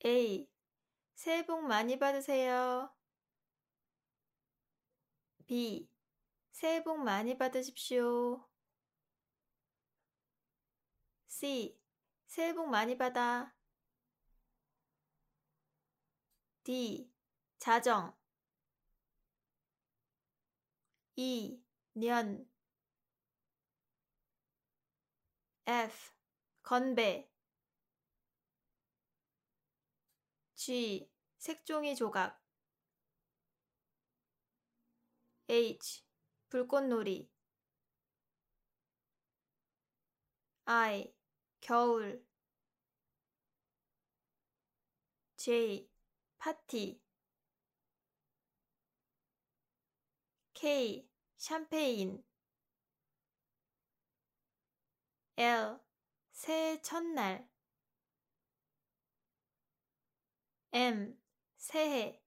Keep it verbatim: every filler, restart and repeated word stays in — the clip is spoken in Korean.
A. 새해 복 많이 받으세요. B. 새해 복 많이 받으십시오. C. 새해 복 많이 받아. D. 자정. E. 년. F. 건배. G. 색종이 조각. H. 불꽃놀이. I. 겨울. J. 파티. K. 샴페인. L. 새해 첫날. M. 새해.